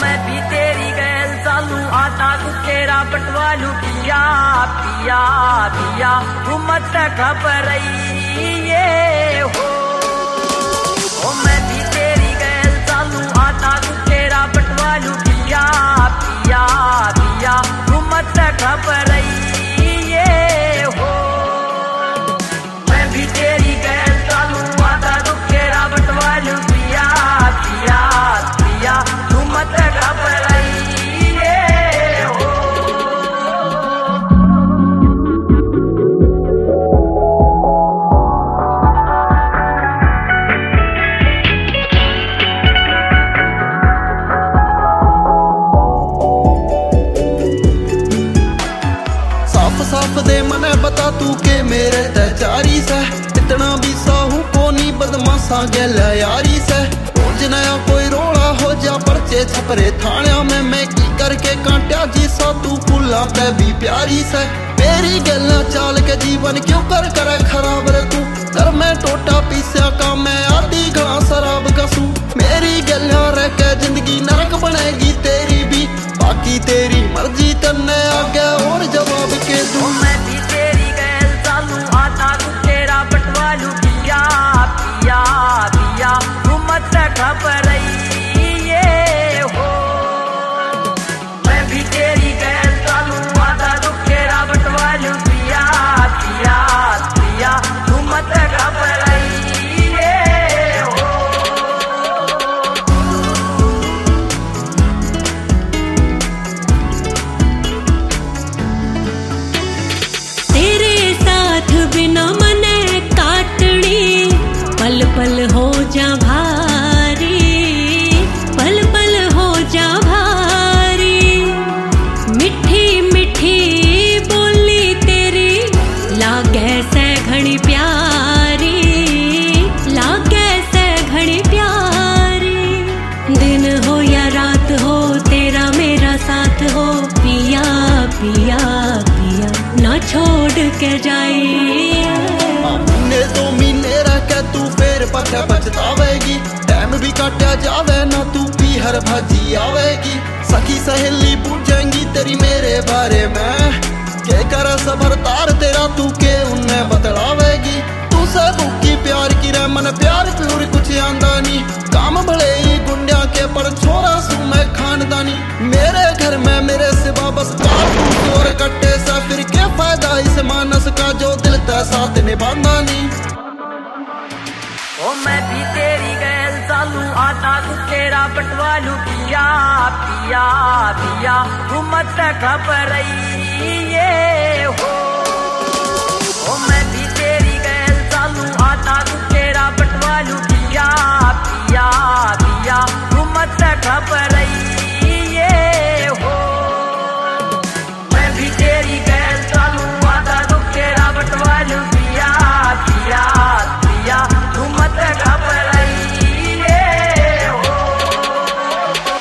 मैं भी तेरी गैल चालू आटा कुकेरा बटवालू पिया पिया पिया तू मत घबराइए हो। ओ मैं भी तेरी गैल चालू आटा कुकेरा बटवालू पिया पिया पिया तू मत घबराइए हो। मैं भी तेरी गैल चालू आटा कुकेरा बटवालू पिया पिया पिया तू मत घबराइए हो। साफ साफ दे मने बता तू के मेरे तैचारी से इतना भी साहू को नी बदमाशा गैल यारी से। रोज नया कोई रोड़ा हो जा पर्चे छपरे थाणिया में मैं की करके कांट्या जी सा तू फूला पे भी प्यारी से। मेरी गल्ला चाल के जीवन क्यों कर करे खराब रे तू कर मैं टोटा पीसा का मैं आधी घड़ा शराब कसू। मेरी गल्ला रह के जिंदगी नरक बनेगी तेरी भी बाकी तेरी मर्जी तन्ने आगे और जवाब के दूं। मैं भी तेरी गैल चालू आटा कुकेरा बटवालू पिया पिया पिया तू मत घबराइए हो। मैं भी तेरी गैल चालू आटा कुकेरा बटवालू पिया पिया पिया तू मत घबराइए हो। तेरे साथ बिना मने काटनी पल पल हो जा भारी पल पल हो जा भारी। मिठी मिठी बोली तेरी लागे से घनी प्यारी लागे से घनी प्यारी। दिन हो या रात हो तेरा मेरा साथ हो पिया पिया पिया ना छोड़ के जाइए। महीने 2 महीने रह के तू फिर पछे पछतावेगी टाइम भी काटा जावे ना तू भी हर भाजी आवेगी। सखी सहेली पूछेंगी तेरी मेरे बारे में के कर सबर तार तेरा तू के उन्हें बतलावेगी। तू से भूखी प्यार की रे मन प्यार प्यूर कुछ आंदा नी काम भले ही गुंडिया के पर छोरा सू मैं खानदानी। मेरे घर में मेरे सिवा बस कारतूस और कट्टे सा फिर क्या फायदा इस मानस का जो दिल ते साथ निभाना नी। ओ मैं भी तेरी गैल चालू आटा कुकेरा बटवालू पिया पिया पिया तू मत घबराइए